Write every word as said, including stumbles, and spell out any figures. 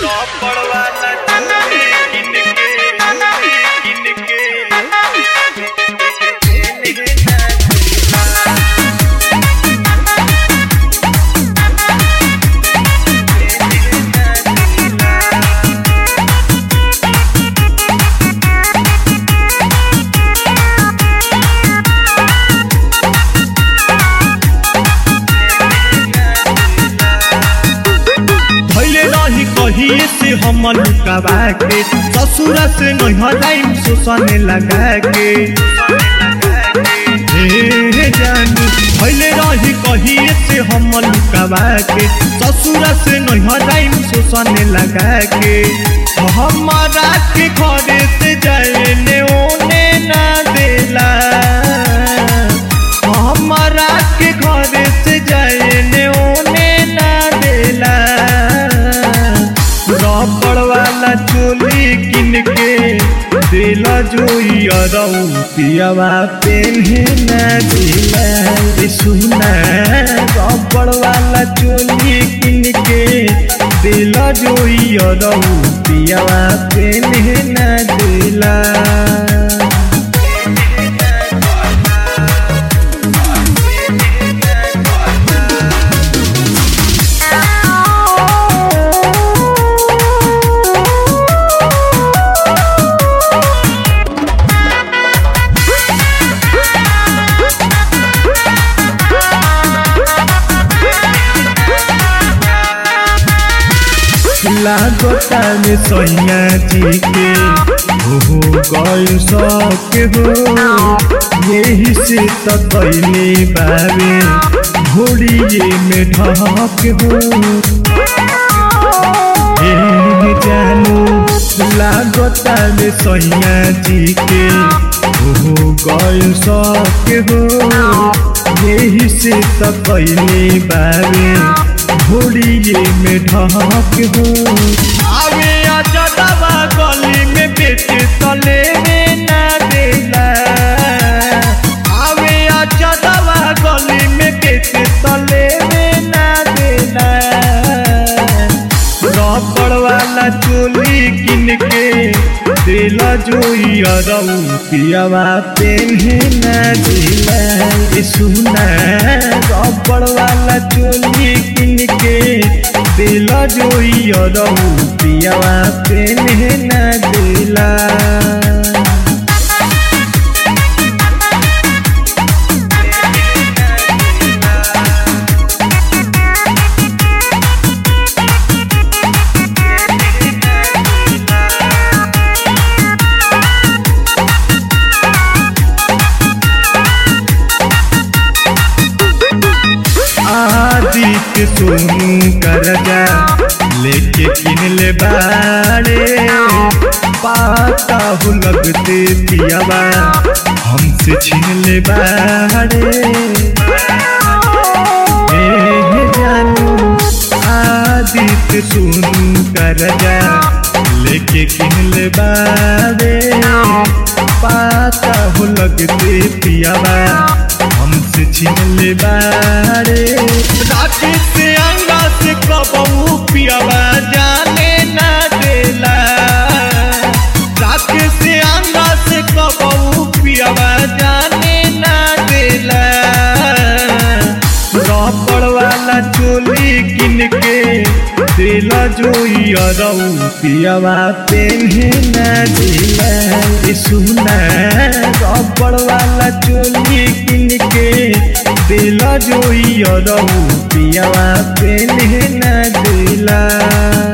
रबड़ वाला चूड़ी किन के किन के कहिए से हम लुकावा के ससुर से नहीं सोसने लगा के हे जानू भले रही कहिए से हम लुकावा के ससुर से नहीं सोसने लगा के हमारा के घरे से जाए ने ओने ना देला हमारा के घरे से जाए ने ओने ना देला रबड़ वाला चोली किन के दिला जोई पियावा पेन्हे ना दिला रे सुना रबड़ वाला चोली किन के दिला जोई पियावा पेन्हे ना दिला लागता में सैया जी के हो गए सके हो यही से तो कैले बाबे घोड़िए में ढक हो जानू लागता में सैया जी के हो गए सके हो यही से तो कैले बाबे घोड़िए में ढक हो आवे आजा दवा गली में बेटे तले में ना देला आवे आजा दवा गली में बेटे तले में ना देला रबड़ वाला चोली किन के दिला जोई पियावा पेन्हे ना दिला सुना रबड़ वाला चोली किन के दिला जोई पियावा पेन्हे ना दिला आदित्य सोनू करजा लेके किन ले बाड़े पाता हो लगते पियावा हमसे छीन ले बाड़े जानू आदित्य सोनू करजा लेके किन ले बाड़े पाता हो लगते पियावा हमसे छीन ले बाड़े रात से अंगा से कबू पियावा जाने ना देला रात से अंगा से कबू पियावा जाने ना देला रबड़ वाला चोली किन के दिला जोई पियावा पेन्हे ना दिला सुना रबड़ वाला चोली किन के दिला जोई पियावा पेन्हे ना दिला।